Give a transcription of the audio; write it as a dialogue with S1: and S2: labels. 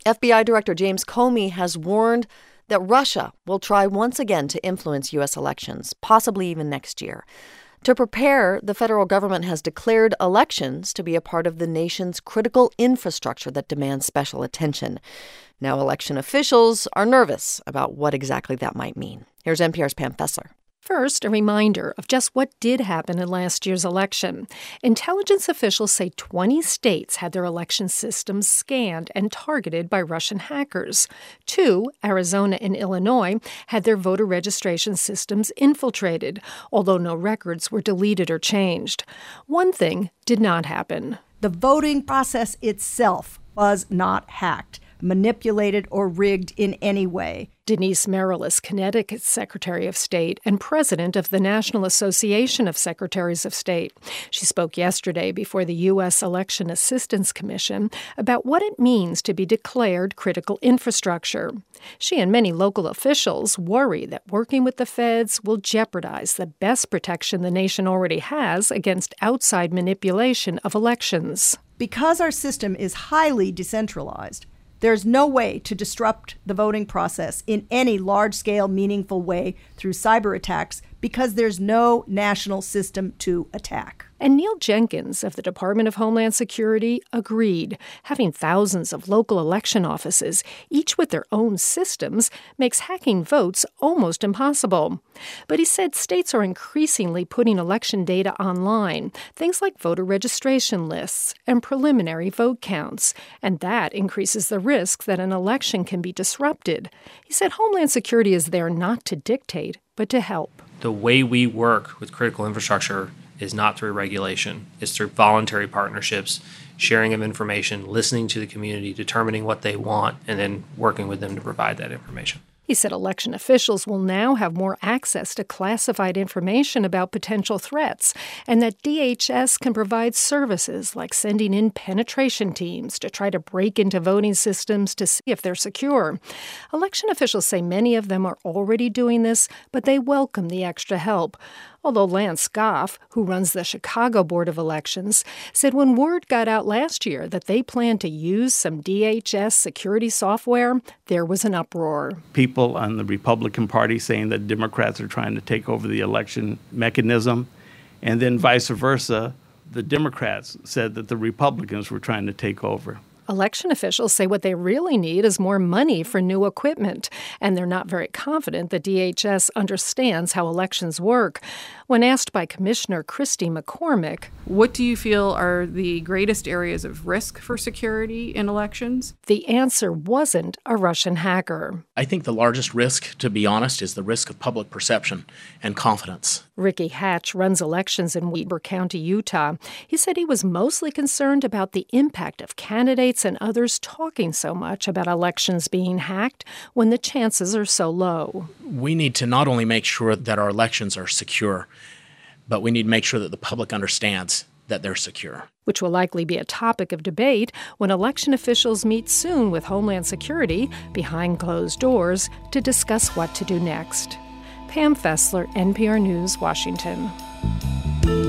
S1: FBI Director James Comey has warned that Russia will try once again to influence U.S. elections, possibly even next year. To prepare, the federal government has declared elections to be a part of the nation's critical infrastructure that demands special attention. Now, election officials are nervous about what exactly that might mean. Here's NPR's Pam Fessler.
S2: First, a reminder of just what did happen in last year's election. Intelligence officials say 20 states had their election systems scanned and targeted by Russian hackers. 2, Arizona and Illinois, had their voter registration systems infiltrated, although no records were deleted or changed. One thing did not happen.
S3: The voting process itself was not hacked, manipulated, or rigged in any way.
S2: Denise Marilis, Connecticut's Secretary of State and president of the National Association of Secretaries of State. She spoke yesterday before the U.S. Election Assistance Commission about what it means to be declared critical infrastructure. She and many local officials worry that working with the feds will jeopardize the best protection the nation already has against outside manipulation of elections.
S3: Because our system is highly decentralized, there's no way to disrupt the voting process in any large-scale, meaningful way through cyber attacks because there's no national system to attack.
S2: And Neil Jenkins of the Department of Homeland Security agreed. Having thousands of local election offices, each with their own systems, makes hacking votes almost impossible. But he said states are increasingly putting election data online, things like voter registration lists and preliminary vote counts, and that increases the risk that an election can be disrupted. He said Homeland Security is there not to dictate, but to help.
S4: The way we work with critical infrastructure is not through regulation. It's through voluntary partnerships, sharing of information, listening to the community, determining what they want, and then working with them to provide that information.
S2: He said election officials will now have more access to classified information about potential threats, and that DHS can provide services like sending in penetration teams to try to break into voting systems to see if they're secure. Election officials say many of them are already doing this, but they welcome the extra help. Although Lance Goff, who runs the Chicago Board of Elections, said when word got out last year that they planned to use some DHS security software, there was an uproar.
S5: People on the Republican Party saying that Democrats are trying to take over the election mechanism, and then vice versa, the Democrats said that the Republicans were trying to take over.
S2: Election officials say what they really need is more money for new equipment, and they're not very confident that DHS understands how elections work. When asked by Commissioner Christy McCormick,
S6: what do you feel are the greatest areas of risk for security in elections?
S2: The answer wasn't a Russian hacker.
S7: I think the largest risk, to be honest, is the risk of public perception and confidence.
S2: Ricky Hatch runs elections in Weber County, Utah. He said he was mostly concerned about the impact of candidates and others talking so much about elections being hacked when the chances are so low.
S7: We need to not only make sure that our elections are secure, but we need to make sure that the public understands that they're secure.
S2: Which will likely be a topic of debate when election officials meet soon with Homeland Security behind closed doors to discuss what to do next. Pam Fessler, NPR News, Washington.